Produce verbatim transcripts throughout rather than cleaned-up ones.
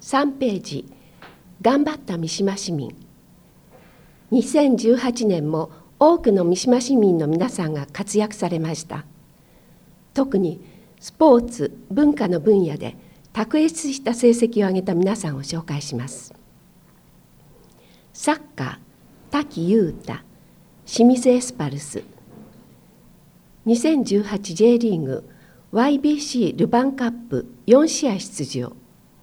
さんページ、頑張った三島市民。にせんじゅうはちねんも多くの三島市民の皆さんが活躍されました。特にスポーツ・文化の分野で卓越した成績を上げた皆さんを紹介します。サッカー、滝優太、清水エスパルス。にせんじゅうはち J リーグ ワイビーシー ルヴァンカップよん試合出場。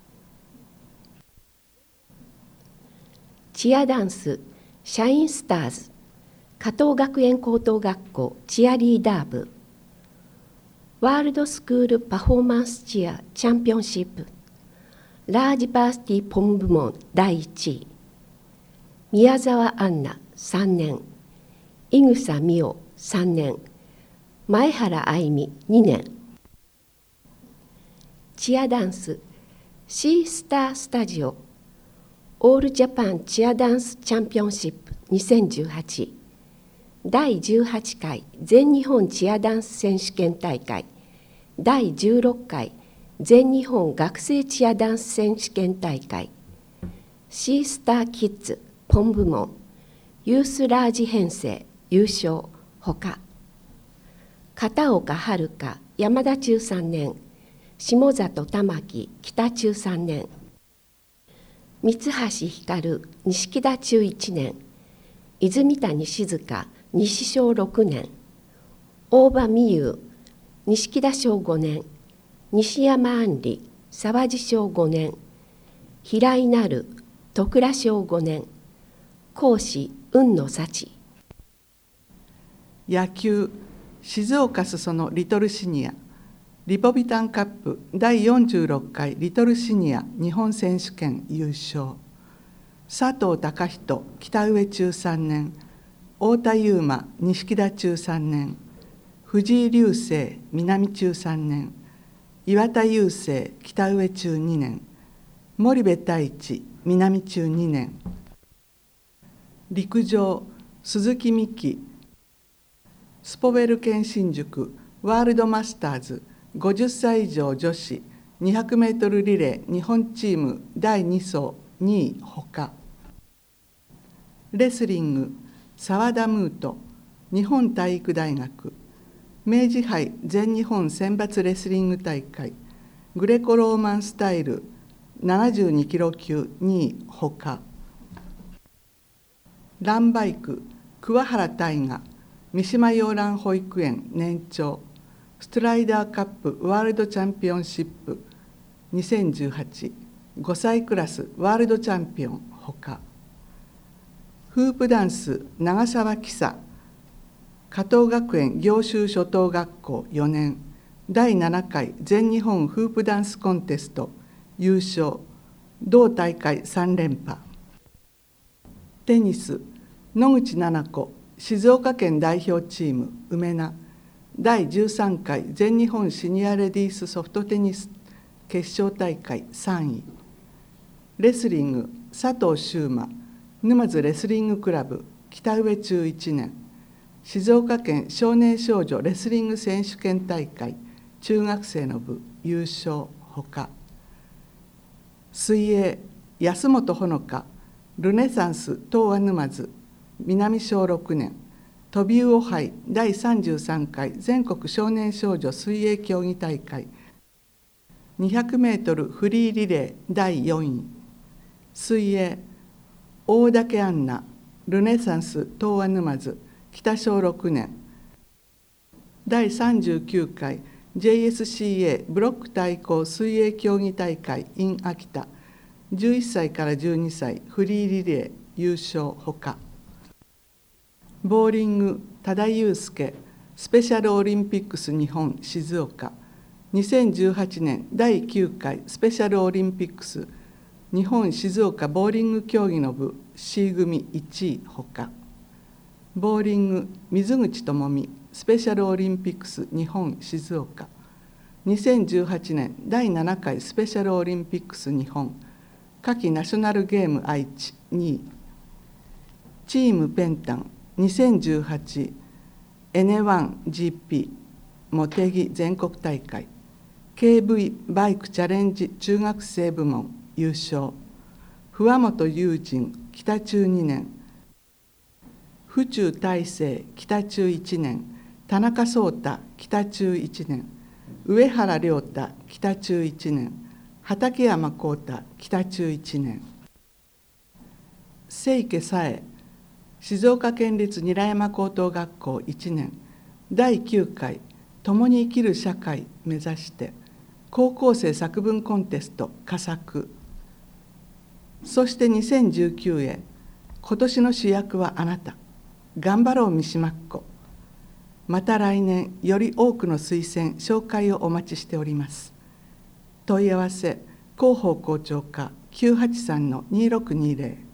チアダンス、シャインスターズ、加藤学園高等学校チアリーダー部。ワールドスクールパフォーマンスチアチャンピオンシップ、ラージバーシティポン部門だいいちい。宮沢アンナさんねん、井草美桜さんねん、前原愛美にねん。チアダンス、シースタースタジオオールジャパンチアダンスチャンピオンシップにせんじゅうはち、だいじゅうはちかい全日本チアダンス選手権大会、だいじゅうろっかい全日本学生チアダンス選手権大会、シースターキッズポン部門ユースラージ編成優勝ほか。片岡遥、山田中さんねん、下里玉木北中さんねん、三橋光錦田中いちねん、泉谷静香西小ろくねん、大場美優錦田小ごねん、西山杏里沢地小ごねん、平井なる戸倉小ごねん、講師雲野幸。 野球静岡裾野リトルシニアリポビタンカップだいよんじゅうろっかいリトルシニア日本選手権優勝。佐藤孝人北上中さんねん、太田悠馬錦田中さんねん、藤井流星南中さんねん、岩田雄星北上中にねん、森部太一南中にねん。陸上鈴木美希スポベル県新宿ワールドマスターズごじゅっさい以上女子にひゃくメートルリレー日本チームだいに走にいほか。レスリング澤田ムート日本体育大学明治杯全日本選抜レスリング大会グレコローマンスタイルななじゅうにキロ級にいほか。ランバイク桑原大河三島洋蘭保育園年長ストライダーカップワールドチャンピオンシップにせんじゅうはち、ごさいクラスワールドチャンピオンほか。フープダンス長澤紀沙加藤学園行修初等学校よねんだいななかい全日本フープダンスコンテスト優勝、同大会さんれんぱ。テニス野口菜々子静岡県代表チーム梅名だいじゅうさんかい全日本シニアレディースソフトテニス決勝大会さんい。レスリング佐藤修馬沼津レスリングクラブ北上中いちねん静岡県少年少女レスリング選手権大会中学生の部優勝ほか。水泳安本穂香ルネサンス東亜沼津南小ろくねんトビウオ杯だいさんじゅうさんかい全国少年少女水泳競技大会にひゃくメートルフリーリレーだいよんい。水泳大竹杏奈ルネサンス東亜沼津北小ろくねんだいさんじゅうきゅうかい ジェイエスシーエー ブロック対抗水泳競技大会 in 秋田じゅういっさいからじゅうにさいフリーリレー優勝ほか。ボーリング多田祐介スペシャルオリンピックス日本静岡にせんじゅうはちねんだいきゅうかいスペシャルオリンピックス日本静岡ボーリング競技の部 C 組いちいほか。ボーリング水口智美スペシャルオリンピックス日本静岡にせんじゅうはちねんだいななかいスペシャルオリンピックス日本夏季ナショナルゲーム愛知にい。チームペンタンにせんじゅうはち エヌワンジーピー 茂木全国大会 ケーブイ バイクチャレンジ中学生部門優勝。不破本友人北中にねん、府中大成北中いちねん、田中壮太北中いちねん、上原亮太北中いちねん、畠山浩太北中いちねん。清家紗恵静岡県立韮山高等学校いちねん、だいきゅうかい共に生きる社会目指して高校生作文コンテスト佳作。そしてにせんじゅうきゅうへ、今年の主役はあなた、頑張ろう三島っ子。また来年より多くの推薦紹介をお待ちしております。問い合わせ広報校長課 きゅうはちさんのにろくにゼロ